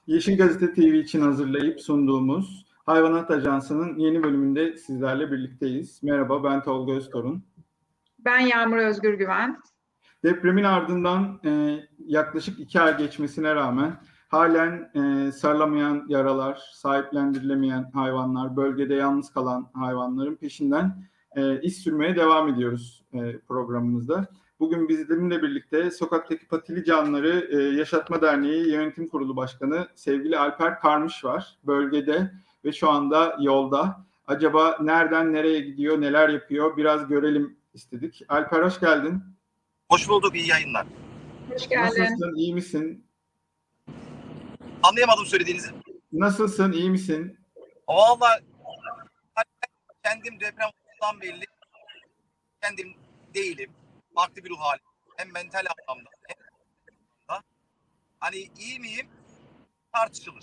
Yeşil Gazete TV için hazırlayıp sunduğumuz Hayvanat Ajansı'nın yeni bölümünde sizlerle birlikteyiz. Merhaba, ben Tolga Öztorun. Ben Yağmur Özgür Güven. Depremin ardından yaklaşık 2 ay geçmesine rağmen halen sarılamayan yaralar, sahiplendirilemeyen hayvanlar, bölgede yalnız kalan hayvanların peşinden iz sürmeye devam ediyoruz programımızda. Bugün bizimle birlikte Sokaktaki Patili Canları Yaşatma Derneği Yönetim Kurulu Başkanı sevgili Alper Karmış var. Bölgede ve şu anda yolda. Acaba nereden nereye gidiyor, neler yapıyor biraz görelim istedik. Alper hoş geldin. Hoş bulduk, iyi yayınlar. Hoş geldin. Nasılsın, iyi misin? Anlayamadım söylediğinizi. Nasılsın, iyi misin? Vallahi kendim deprem olduğundan belli. Kendim değilim. Farklı bir ruh hali. Hem mental anlamda hem da. Hani iyi miyim? Tartışılır.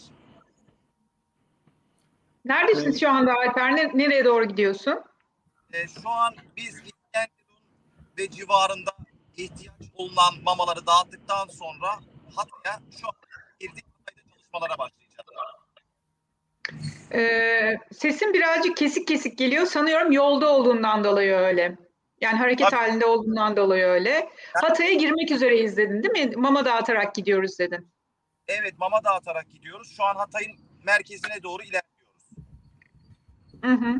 Neredesin şu anda Alper? Nereye doğru gidiyorsun? Şu an biz İskenderun ve civarında ihtiyaç olunan mamaları dağıttıktan sonra Hatay'a şu an girdik. Hatay'da çalışmalara başlayacağız. Sesin birazcık kesik kesik geliyor. Sanıyorum yolda olduğundan dolayı öyle. Yani hareket halinde olduğundan dolayı öyle. Hatay'a girmek üzereyiz dedin değil mi? Mama dağıtarak gidiyoruz dedin. Evet, mama dağıtarak gidiyoruz. Şu an Hatay'ın merkezine doğru ilerliyoruz. Hı hı.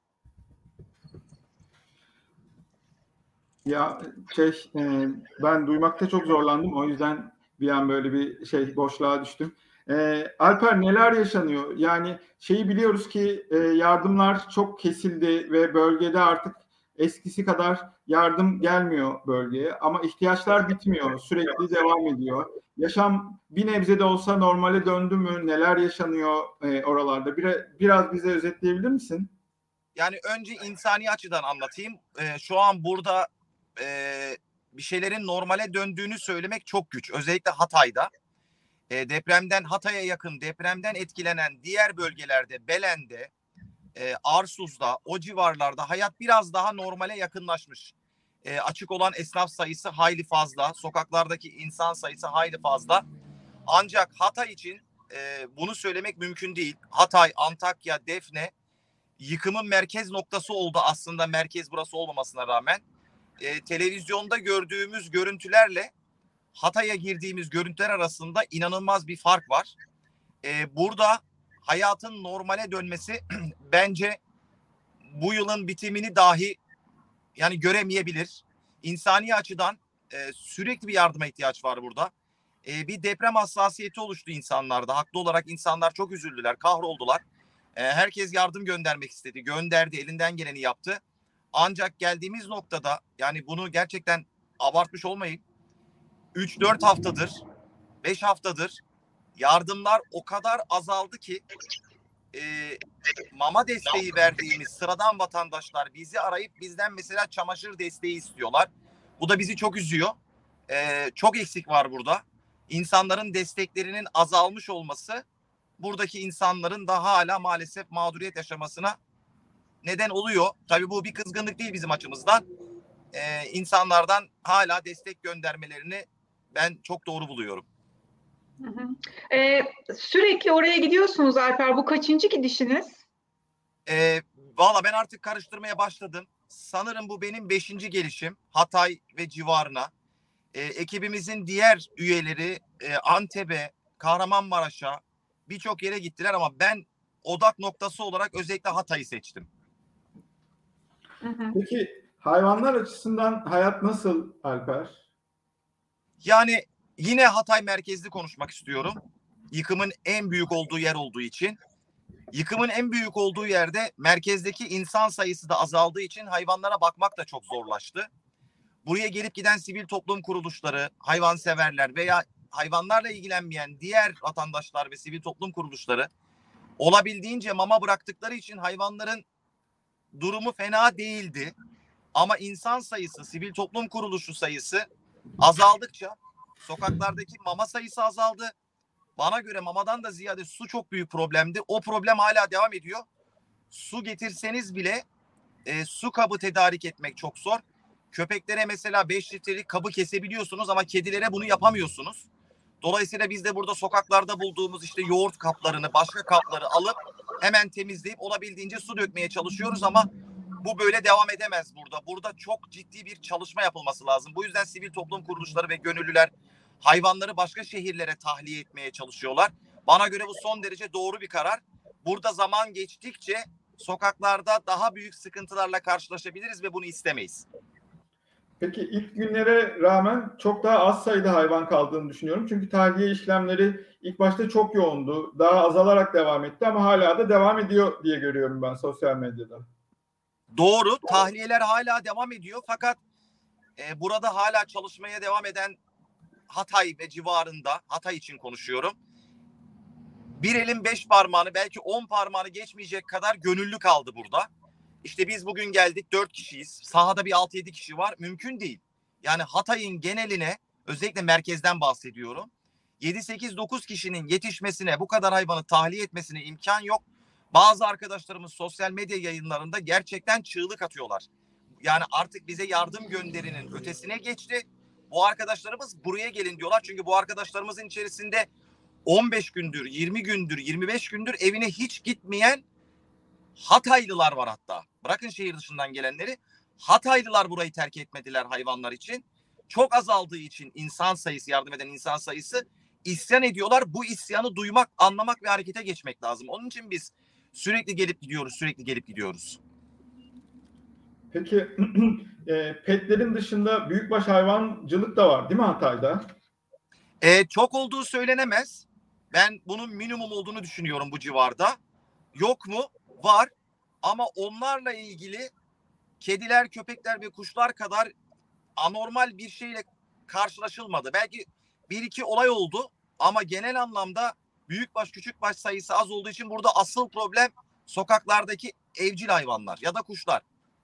Ya ben duymakta çok zorlandım. O yüzden bir an böyle bir boşluğa düştüm. Alper neler yaşanıyor? Yani biliyoruz ki yardımlar çok kesildi ve bölgede artık eskisi kadar yardım gelmiyor bölgeye. Ama ihtiyaçlar bitmiyor. Sürekli devam ediyor. Yaşam bir nebze de olsa normale döndü mü? Neler yaşanıyor oralarda? Biraz bize özetleyebilir misin? Yani önce insani açıdan anlatayım. Şu an burada bir şeylerin normale döndüğünü söylemek çok güç. Özellikle Hatay'da. Depremden Hatay'a yakın depremden etkilenen diğer bölgelerde Belen'de, Arsuz'da o civarlarda hayat biraz daha normale yakınlaşmış. Açık olan esnaf sayısı hayli fazla. Sokaklardaki insan sayısı hayli fazla. Ancak Hatay için bunu söylemek mümkün değil. Hatay, Antakya, Defne yıkımın merkez noktası oldu aslında merkez burası olmamasına rağmen. Televizyonda gördüğümüz görüntülerle Hatay'a girdiğimiz görüntüler arasında inanılmaz bir fark var. Burada hayatın normale dönmesi bence bu yılın bitimini dahi yani göremeyebilir. İnsani açıdan sürekli bir yardıma ihtiyaç var burada. Bir deprem hassasiyeti oluştu insanlarda. Haklı olarak insanlar çok üzüldüler, kahroldular. Herkes yardım göndermek istedi, gönderdi, elinden geleni yaptı. Ancak geldiğimiz noktada yani bunu gerçekten abartmış olmayayım. 3-4 haftadır, 5 haftadır yardımlar o kadar azaldı ki mama desteği verdiğimiz sıradan vatandaşlar bizi arayıp bizden mesela çamaşır desteği istiyorlar. Bu da bizi çok üzüyor. Çok eksik var burada. İnsanların desteklerinin azalmış olması buradaki insanların da hala maalesef mağduriyet yaşamasına neden oluyor. Tabii bu bir kızgınlık değil bizim açımızdan. İnsanlardan hala destek göndermelerini ben çok doğru buluyorum. Hı hı. Sürekli oraya gidiyorsunuz Alper. Bu kaçıncı gidişiniz? Valla ben artık karıştırmaya başladım. Sanırım bu benim 5. gelişim Hatay ve civarına. Ekibimizin diğer üyeleri Antep'e, Kahramanmaraş'a birçok yere gittiler ama ben odak noktası olarak özellikle Hatay'ı seçtim. Hı hı. Peki hayvanlar açısından hayat nasıl Alper? Yani yine Hatay merkezli konuşmak istiyorum. Yıkımın en büyük olduğu yer olduğu için. Yıkımın en büyük olduğu yerde merkezdeki insan sayısı da azaldığı için hayvanlara bakmak da çok zorlaştı. Buraya gelip giden sivil toplum kuruluşları, hayvanseverler veya hayvanlarla ilgilenmeyen diğer vatandaşlar ve sivil toplum kuruluşları olabildiğince mama bıraktıkları için hayvanların durumu fena değildi. Ama insan sayısı, sivil toplum kuruluşu sayısı azaldıkça sokaklardaki mama sayısı azaldı. Bana göre mamadan da ziyade su çok büyük problemdi. O problem hala devam ediyor. Su getirseniz bile su kabı tedarik etmek çok zor. Köpeklere mesela 5 litrelik kabı kesebiliyorsunuz ama kedilere bunu yapamıyorsunuz. Dolayısıyla biz de burada sokaklarda bulduğumuz işte yoğurt kaplarını, başka kapları alıp hemen temizleyip olabildiğince su dökmeye çalışıyoruz ama bu böyle devam edemez burada. Burada çok ciddi bir çalışma yapılması lazım. Bu yüzden sivil toplum kuruluşları ve gönüllüler hayvanları başka şehirlere tahliye etmeye çalışıyorlar. Bana göre bu son derece doğru bir karar. Burada zaman geçtikçe sokaklarda daha büyük sıkıntılarla karşılaşabiliriz ve bunu istemeyiz. Peki ilk günlere rağmen çok daha az sayıda hayvan kaldığını düşünüyorum. Çünkü tahliye işlemleri ilk başta çok yoğundu. Daha azalarak devam etti ama hala da devam ediyor diye görüyorum ben sosyal medyada. Doğru, tahliyeler hala devam ediyor fakat burada hala çalışmaya devam eden Hatay ve civarında, Hatay için konuşuyorum, bir elin 5 parmağını belki 10 parmağını geçmeyecek kadar gönüllü kaldı burada. İşte biz bugün geldik 4 kişiyiz. Sahada bir 6-7 kişi var. Mümkün değil. Yani Hatay'ın geneline, özellikle merkezden bahsediyorum, 7-8-9 kişinin yetişmesine, bu kadar hayvanı tahliye etmesine imkan yok. Bazı arkadaşlarımız sosyal medya yayınlarında gerçekten çığlık atıyorlar. Yani artık bize yardım gönderinin ötesine geçti. Bu arkadaşlarımız buraya gelin diyorlar. Çünkü bu arkadaşlarımızın içerisinde 15 gündür, 20 gündür, 25 gündür evine hiç gitmeyen Hataylılar var hatta. Bırakın şehir dışından gelenleri. Hataylılar burayı terk etmediler hayvanlar için. Çok azaldığı için insan sayısı, yardım eden insan sayısı, isyan ediyorlar. Bu isyanı duymak, anlamak ve harekete geçmek lazım. Onun için biz sürekli gelip gidiyoruz, sürekli gelip gidiyoruz. Peki petlerin dışında büyükbaş hayvancılık da var değil mi Hatay'da? Çok olduğu söylenemez. Ben bunun minimum olduğunu düşünüyorum bu civarda. Yok mu? Var. Ama onlarla ilgili kediler, köpekler ve kuşlar kadar anormal bir şeyle karşılaşılmadı. Belki bir iki olay oldu ama genel anlamda büyükbaş küçükbaş sayısı az olduğu için burada asıl problem sokaklardaki evcil hayvanlar ya da kuşlar.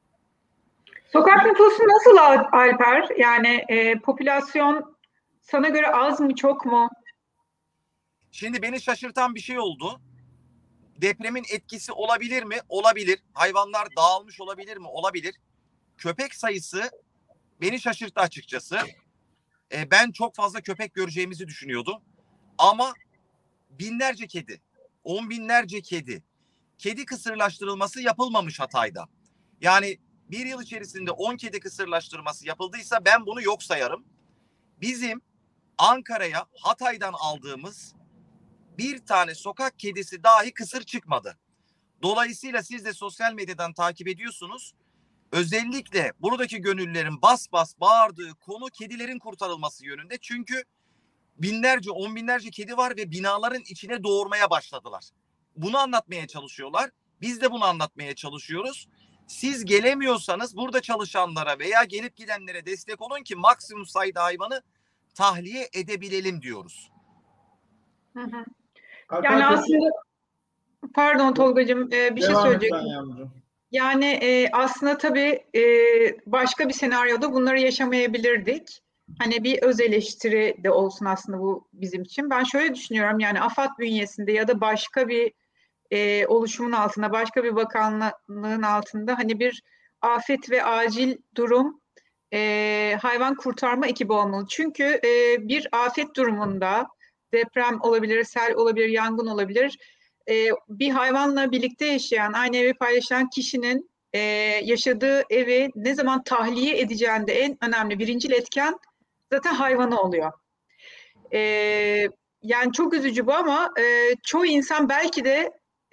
Sokak nüfusu nasıl Alper? Yani popülasyon sana göre az mı, çok mu? Şimdi beni şaşırtan bir şey oldu. Depremin etkisi olabilir mi? Olabilir. Hayvanlar dağılmış olabilir mi? Olabilir. Köpek sayısı beni şaşırttı açıkçası. Ben çok fazla köpek göreceğimizi düşünüyordum. Ama binlerce kedi, 10 binlerce kedi. Kedi kısırlaştırılması yapılmamış Hatay'da. Yani bir yıl içerisinde 10 kedi kısırlaştırması yapıldıysa ben bunu yok sayarım. Bizim Ankara'ya Hatay'dan aldığımız bir tane sokak kedisi dahi kısır çıkmadı. Dolayısıyla siz de sosyal medyadan takip ediyorsunuz. Özellikle buradaki gönüllülerin bas bas bağırdığı konu kedilerin kurtarılması yönünde. Çünkü binlerce, 10 binlerce kedi var ve binaların içine doğurmaya başladılar. Bunu anlatmaya çalışıyorlar. Biz de bunu anlatmaya çalışıyoruz. Siz gelemiyorsanız burada çalışanlara veya gelip gidenlere destek olun ki maksimum sayıda hayvanı tahliye edebilelim diyoruz. Hı hı. Alper, Yani peki, aslında, pardon Tolgacığım, bir şey devam et sen söyleyecektim. yavrucuğum. Yani aslında tabii başka bir senaryoda bunları yaşamayabilirdik. Hani bir öz eleştiri de olsun aslında bu bizim için. Ben şöyle düşünüyorum, yani AFAD bünyesinde ya da başka bir oluşumun altında, başka bir bakanlığın altında hani bir afet ve acil durum hayvan kurtarma ekibi olmalı. Çünkü bir afet durumunda deprem olabilir, sel olabilir, yangın olabilir. Bir hayvanla birlikte yaşayan, aynı evi paylaşan kişinin yaşadığı evi ne zaman tahliye edeceğinde en önemli birincil etken zaten hayvanı oluyor. E, Yani çok üzücü bu ama çoğu insan belki de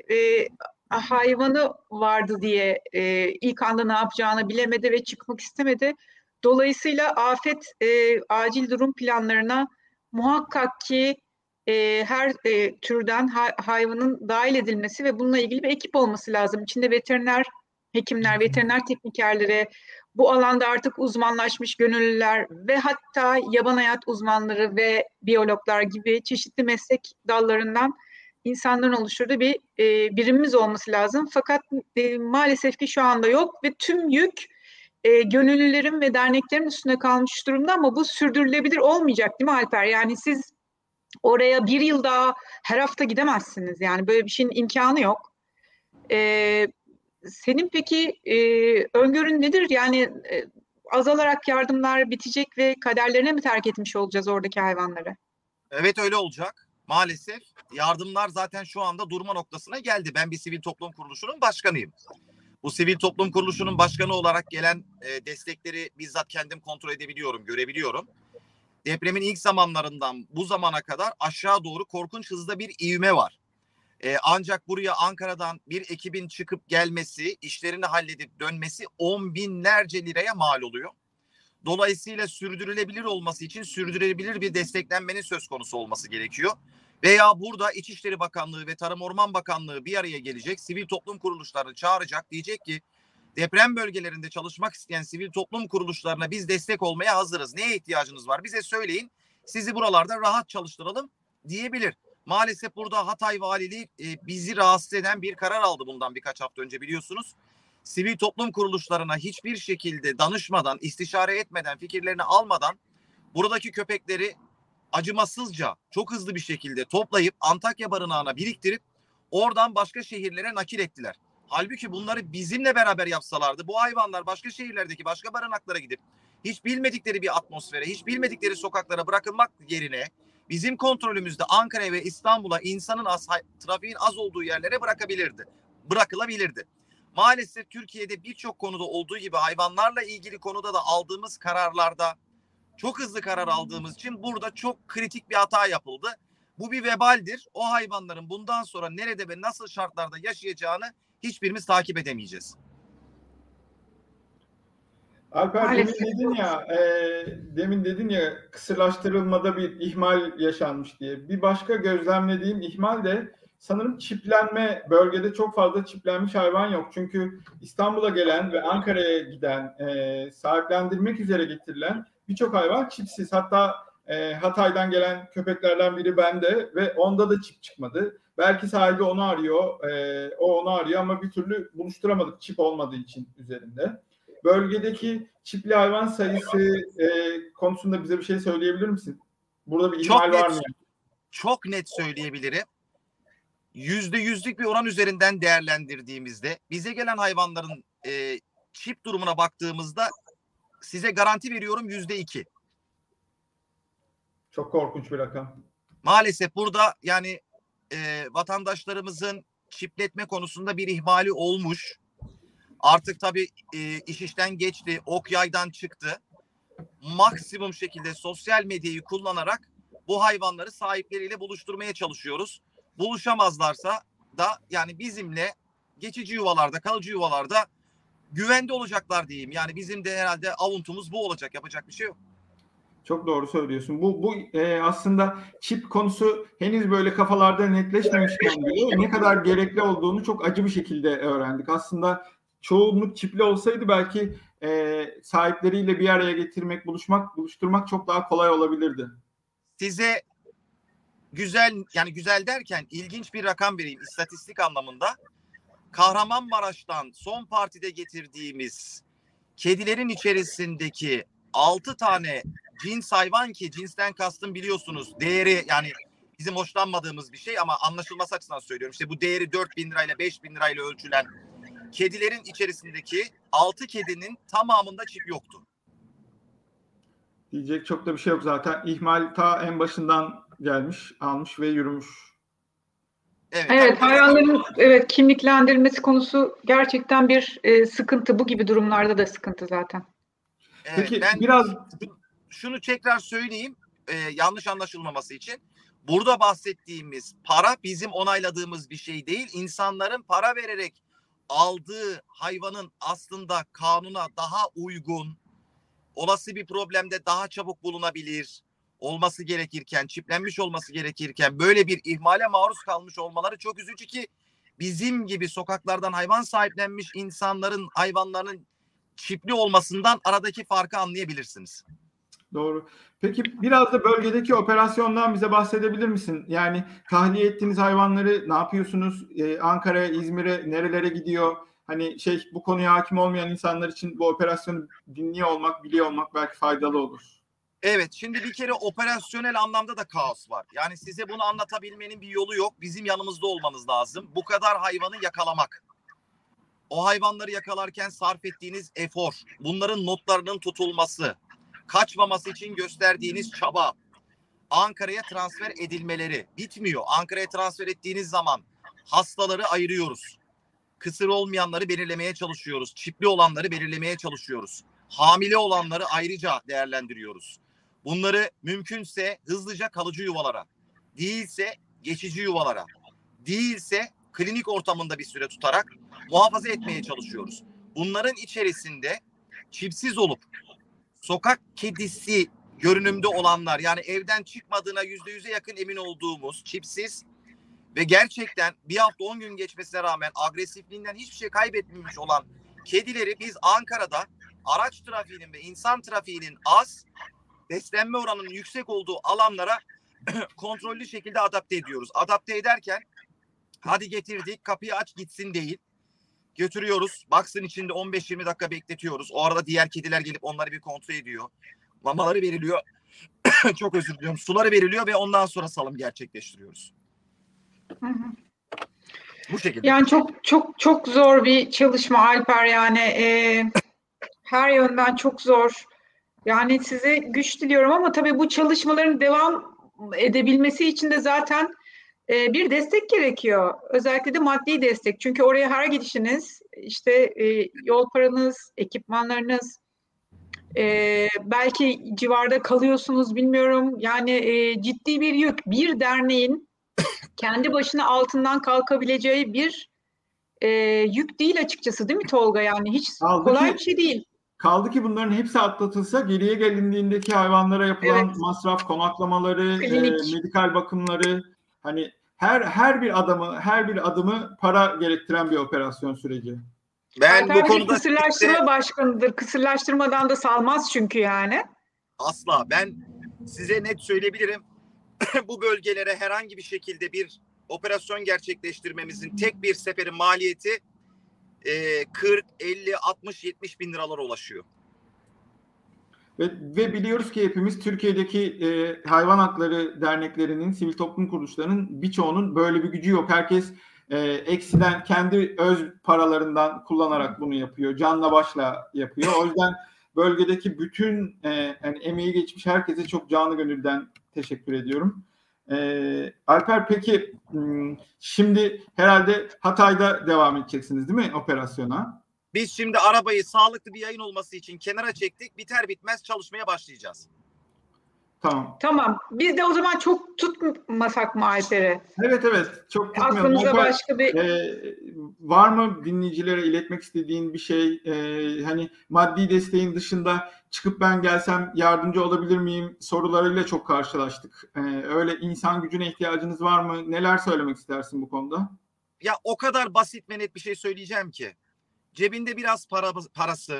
hayvanı vardı diye ilk anda ne yapacağını bilemedi ve çıkmak istemedi. Dolayısıyla afet acil durum planlarına muhakkak ki her türden hayvanın dahil edilmesi ve bununla ilgili bir ekip olması lazım. İçinde veteriner hekimler, veteriner teknikerleri, bu alanda artık uzmanlaşmış gönüllüler ve hatta yaban hayat uzmanları ve biyologlar gibi çeşitli meslek dallarından insanların oluşturduğu bir birimimiz olması lazım. Fakat maalesef ki şu anda yok ve tüm yük gönüllülerin ve derneklerin üstüne kalmış durumda ama bu sürdürülebilir olmayacak değil mi Alper? Yani siz oraya bir yıl daha her hafta gidemezsiniz. Yani böyle bir şeyin imkanı yok. Senin peki öngörün nedir? Yani azalarak yardımlar bitecek ve kaderlerine mi terk etmiş olacağız oradaki hayvanları? Evet, öyle olacak. Maalesef yardımlar zaten şu anda durma noktasına geldi. Ben bir sivil toplum kuruluşunun başkanıyım. Bu sivil toplum kuruluşunun başkanı olarak gelen destekleri bizzat kendim kontrol edebiliyorum, görebiliyorum. Depremin ilk zamanlarından bu zamana kadar aşağı doğru korkunç hızda bir ivme var. Ancak buraya Ankara'dan bir ekibin çıkıp gelmesi, işlerini halledip dönmesi 10 binlerce liraya mal oluyor. Dolayısıyla sürdürülebilir olması için sürdürülebilir bir desteklenmenin söz konusu olması gerekiyor. Veya burada İçişleri Bakanlığı ve Tarım Orman Bakanlığı bir araya gelecek, sivil toplum kuruluşlarını çağıracak, diyecek ki deprem bölgelerinde çalışmak isteyen sivil toplum kuruluşlarına biz destek olmaya hazırız. Neye ihtiyacınız var? Bize söyleyin. Sizi buralarda rahat çalıştıralım diyebilir. Maalesef burada Hatay Valiliği bizi rahatsız eden bir karar aldı bundan birkaç hafta önce, biliyorsunuz. Sivil toplum kuruluşlarına hiçbir şekilde danışmadan, istişare etmeden, fikirlerini almadan buradaki köpekleri acımasızca, çok hızlı bir şekilde toplayıp Antakya barınağına biriktirip oradan başka şehirlere nakil ettiler. Halbuki bunları bizimle beraber yapsalardı bu hayvanlar başka şehirlerdeki başka barınaklara gidip hiç bilmedikleri bir atmosfere, hiç bilmedikleri sokaklara bırakılmak yerine bizim kontrolümüzde Ankara'ya ve İstanbul'a insanın az, trafiğin az olduğu yerlere bırakılabilirdi. Maalesef Türkiye'de birçok konuda olduğu gibi hayvanlarla ilgili konuda da aldığımız kararlarda çok hızlı karar aldığımız için burada çok kritik bir hata yapıldı. Bu bir vebaldir. O hayvanların bundan sonra nerede ve nasıl şartlarda yaşayacağını hiçbirimiz takip edemeyeceğiz. Alper, demin dedin ya kısırlaştırılmada bir ihmal yaşanmış diye. Bir başka gözlemlediğim ihmal de sanırım çiplenme. Bölgede çok fazla çiplenmiş hayvan yok. Çünkü İstanbul'a gelen ve Ankara'ya giden, sahiplendirmek üzere getirilen birçok hayvan çipsiz. Hatta Hatay'dan gelen köpeklerden biri bende ve onda da çip çıkmadı. Belki sahibi onu arıyor, o onu arıyor ama bir türlü buluşturamadık çip olmadığı için üzerinde. Bölgedeki çipli hayvan sayısı konusunda bize bir şey söyleyebilir misin? Burada bir ihmal var mı? Çok net söyleyebilirim. %100'lük bir oran üzerinden değerlendirdiğimizde bize gelen hayvanların çip durumuna baktığımızda size garanti veriyorum %2. Çok korkunç bir rakam. Maalesef burada yani vatandaşlarımızın çipletme konusunda bir ihmali olmuş. Artık tabii iş işten geçti, ok yaydan çıktı. Maksimum şekilde sosyal medyayı kullanarak bu hayvanları sahipleriyle buluşturmaya çalışıyoruz. Buluşamazlarsa da yani bizimle geçici yuvalarda, kalıcı yuvalarda güvende olacaklar diyeyim. Yani bizim de herhalde avuntumuz bu olacak. Yapacak bir şey yok. Çok doğru söylüyorsun. Bu aslında çip konusu henüz böyle kafalarda netleşmemişken bile ne kadar gerekli olduğunu çok acı bir şekilde öğrendik. Aslında çoğunluk çipli olsaydı belki sahipleriyle bir araya getirmek, buluşturmak çok daha kolay olabilirdi. Size güzel derken ilginç bir rakam vereyim istatistik anlamında. Kahramanmaraş'tan son partide getirdiğimiz kedilerin içerisindeki 6 tane cins hayvan, ki cinsten kastım biliyorsunuz değeri, yani bizim hoşlanmadığımız bir şey ama anlaşılması açısından söylüyorum. İşte bu değeri 4.000 lirayla 5.000 lirayla ölçülen kedilerin içerisindeki 6 kedinin tamamında çip yoktu. Diyecek çok da bir şey yok zaten. İhmal ta en başından gelmiş, almış ve yürümüş. Evet, hayvanların kimliklendirilmesi konusu gerçekten bir sıkıntı. Bu gibi durumlarda da sıkıntı zaten. Evet, peki ben biraz şunu tekrar söyleyeyim yanlış anlaşılmaması için. Burada bahsettiğimiz para bizim onayladığımız bir şey değil. İnsanların para vererek aldığı hayvanın aslında kanuna daha uygun, olası bir problemde daha çabuk bulunabilir olması gerekirken, çiplenmiş olması gerekirken böyle bir ihmale maruz kalmış olmaları çok üzücü, ki bizim gibi sokaklardan hayvan sahiplenmiş insanların hayvanlarının çipli olmasından aradaki farkı anlayabilirsiniz. Doğru. Peki biraz da bölgedeki operasyondan bize bahsedebilir misin? Yani tahliye ettiğiniz hayvanları ne yapıyorsunuz? Ankara'ya, İzmir'e nerelere gidiyor? Hani bu konuya hakim olmayan insanlar için bu operasyonu dinliyor olmak, biliyor olmak belki faydalı olur. Evet, şimdi bir kere operasyonel anlamda da kaos var. Yani size bunu anlatabilmenin bir yolu yok. Bizim yanımızda olmanız lazım. Bu kadar hayvanı yakalamak. O hayvanları yakalarken sarf ettiğiniz efor, bunların notlarının tutulması, kaçmaması için gösterdiğiniz çaba, Ankara'ya transfer edilmeleri bitmiyor. Ankara'ya transfer ettiğiniz zaman hastaları ayırıyoruz. Kısır olmayanları belirlemeye çalışıyoruz. Çipli olanları belirlemeye çalışıyoruz. Hamile olanları ayrıca değerlendiriyoruz. Bunları mümkünse hızlıca kalıcı yuvalara, değilse geçici yuvalara, değilse klinik ortamında bir süre tutarak muhafaza etmeye çalışıyoruz. Bunların içerisinde çipsiz olup sokak kedisi görünümde olanlar, yani evden çıkmadığına %100'e yakın emin olduğumuz çipsiz ve gerçekten bir hafta 10 gün geçmesine rağmen agresifliğinden hiçbir şey kaybetmemiş olan kedileri biz Ankara'da araç trafiğinin ve insan trafiğinin az, beslenme oranının yüksek olduğu alanlara kontrollü şekilde adapte ediyoruz. Adapte ederken hadi getirdik, kapıyı aç gitsin değil. Götürüyoruz. Box'ın içinde 15-20 dakika bekletiyoruz. O arada diğer kediler gelip onları bir kontrol ediyor. Mamaları veriliyor. Çok özür diliyorum. Suları veriliyor ve ondan sonra salım gerçekleştiriyoruz. Hı hı. Bu şekilde. Yani çok zor bir çalışma Alper, yani her yönden çok zor. Yani size güç diliyorum ama tabii bu çalışmaların devam edebilmesi için de zaten bir destek gerekiyor. Özellikle de maddi destek. Çünkü oraya her gidişiniz, işte yol paranız, ekipmanlarınız, belki civarda kalıyorsunuz, bilmiyorum. Yani ciddi bir yük. Bir derneğin kendi başına altından kalkabileceği bir yük değil açıkçası, değil mi Tolga? Yani hiç kolay bir şey değil. Kaldı ki bunların hepsi atlatılsa geriye gelindiğindeki hayvanlara yapılan Evet. masraf, konaklamaları, Klinik. medikal bakımları, hani her bir adımı para gerektiren bir operasyon süreci. Ben Alper bu konuda kısırlaştırma başkanıdır. Kısırlaştırmadan da salmaz çünkü yani. asla, ben size net söyleyebilirim. Bu bölgelere herhangi bir şekilde bir operasyon gerçekleştirmemizin tek bir seferin maliyeti 40, 50, 60, 70 bin liralara ulaşıyor. Ve biliyoruz ki hepimiz Türkiye'deki hayvan hakları derneklerinin, sivil toplum kuruluşlarının birçoğunun böyle bir gücü yok. Herkes eksiden kendi öz paralarından kullanarak bunu yapıyor. Canla başla yapıyor. O yüzden bölgedeki bütün yani emeği geçmiş herkese çok canı gönülden teşekkür ediyorum. Alper, peki şimdi herhalde Hatay'da devam edeceksiniz değil mi operasyona? Biz şimdi arabayı sağlıklı bir yayın olması için kenara çektik. Biter bitmez çalışmaya başlayacağız. Tamam. Tamam. Biz de o zaman çok tutmasak mı Alper'i? Evet, çok tutmayalım. Aklımıza Alper, başka bir... var mı dinleyicilere iletmek istediğin bir şey? Hani maddi desteğin dışında çıkıp ben gelsem yardımcı olabilir miyim sorularıyla çok karşılaştık. Öyle insan gücüne ihtiyacınız var mı? Neler söylemek istersin bu konuda? Ya o kadar basit ve net bir şey söyleyeceğim ki. Cebinde biraz parası,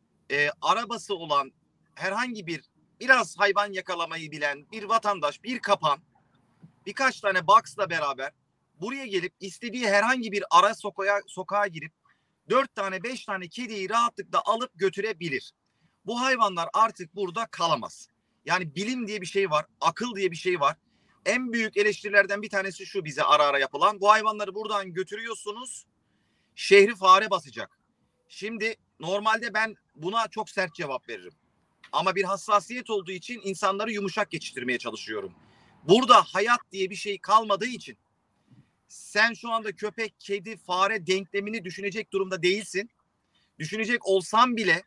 arabası olan herhangi biraz hayvan yakalamayı bilen bir vatandaş, bir kapan, birkaç tane box'la beraber buraya gelip istediği herhangi bir ara sokağa girip 4 tane 5 tane kediyi rahatlıkla alıp götürebilir. Bu hayvanlar artık burada kalamaz. Yani bilim diye bir şey var, akıl diye bir şey var. En büyük eleştirilerden bir tanesi şu bize ara ara yapılan. Bu hayvanları buradan götürüyorsunuz, şehri fare basacak. Şimdi normalde ben buna çok sert cevap veririm. Ama bir hassasiyet olduğu için insanları yumuşak geçiştirmeye çalışıyorum. Burada hayat diye bir şey kalmadığı için sen şu anda köpek, kedi, fare denklemini düşünecek durumda değilsin. Düşünecek olsan bile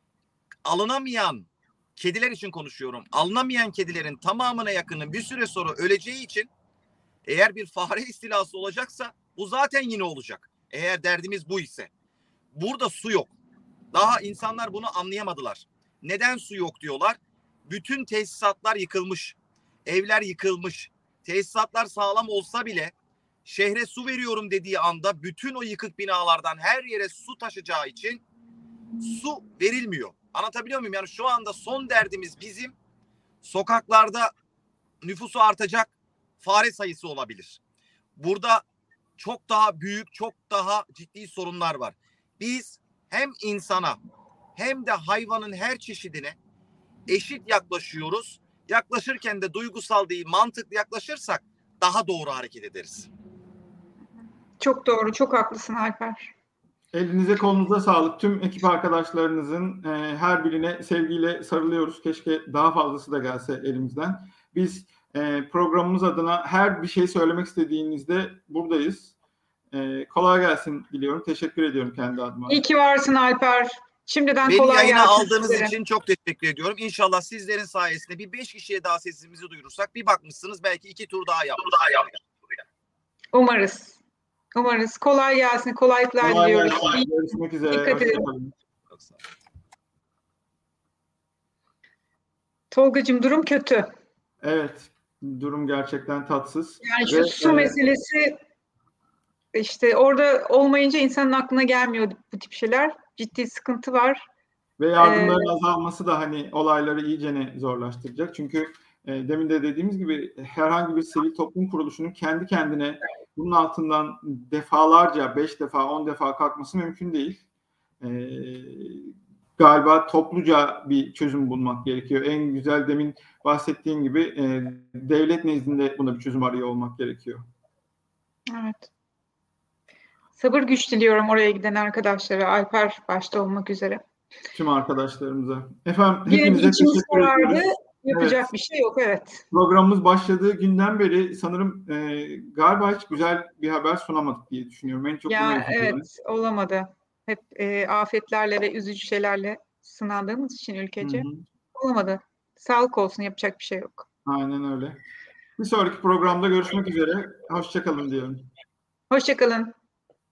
alınamayan kediler için konuşuyorum. Alınamayan kedilerin tamamına yakını bir süre sonra öleceği için eğer bir fare istilası olacaksa bu zaten yine olacak. Eğer derdimiz bu ise. Burada su yok. Daha insanlar bunu anlayamadılar. Neden su yok diyorlar. Bütün tesisatlar yıkılmış. Evler yıkılmış. Tesisatlar sağlam olsa bile şehre su veriyorum dediği anda bütün o yıkık binalardan her yere su taşacağı için su verilmiyor. Anlatabiliyor muyum? Yani şu anda son derdimiz bizim sokaklarda nüfusu artacak fare sayısı olabilir. Burada çok daha büyük, çok daha ciddi sorunlar var. Biz hem insana hem de hayvanın her çeşidine eşit yaklaşıyoruz. Yaklaşırken de duygusal değil, mantıklı yaklaşırsak daha doğru hareket ederiz. Çok doğru, çok haklısın Alper. Elinize kolunuza sağlık. Tüm ekip arkadaşlarınızın her birine sevgiyle sarılıyoruz. Keşke daha fazlası da gelse elimizden. Biz Programımız adına her bir şey söylemek istediğinizde buradayız. Kolay gelsin diliyorum. Teşekkür ediyorum kendi adıma. İyi ki varsın Alper. Şimdiden Beni kolay yayına gelsin aldığınız sizlere. için çok teşekkür ediyorum. İnşallah sizlerin sayesinde bir 5 kişiye daha sesimizi duyurursak, bir bakmışsınız belki 2 tur daha yapmış. Umarız. Umarız. Kolay gelsin. Kolaylıklar Kolay diliyoruz. gelsin. Görüşmek üzere. Dikkat edin. Hoşçakalın. Tolgacığım, durum kötü. Evet, durum gerçekten tatsız. Yani şu su meselesi, işte orada olmayınca insanın aklına gelmiyor bu tip şeyler. Ciddi sıkıntı var. Ve yardımların azalması da hani olayları iyicene zorlaştıracak. Çünkü demin de dediğimiz gibi herhangi bir sivil toplum kuruluşunun kendi kendine bunun altından defalarca, 5 defa, 10 defa kalkması mümkün değil. Galiba topluca bir çözüm bulmak gerekiyor. En güzel demin bahsettiğim gibi devlet nezdinde buna bir çözüm arıyor olmak gerekiyor. Evet. Sabır güç diliyorum oraya giden arkadaşlara, Alper başta olmak üzere. Tüm arkadaşlarımıza. Efendim Yine bir hepinize içimiz teşekkür karardı. ediyoruz. Yapacak Evet. bir şey yok, evet. Programımız başladığı günden beri sanırım galiba hiç güzel bir haber sunamadık diye düşünüyorum. En çok buna Ya üzülüyorum. evet, olamadı. Hep afetlerle ve üzücü şeylerle sınandığımız için ülkece olamadı. Sağlık olsun, yapacak bir şey yok. Aynen öyle. Bir sonraki programda görüşmek üzere. Hoşça kalın diyorum. Hoşça kalın.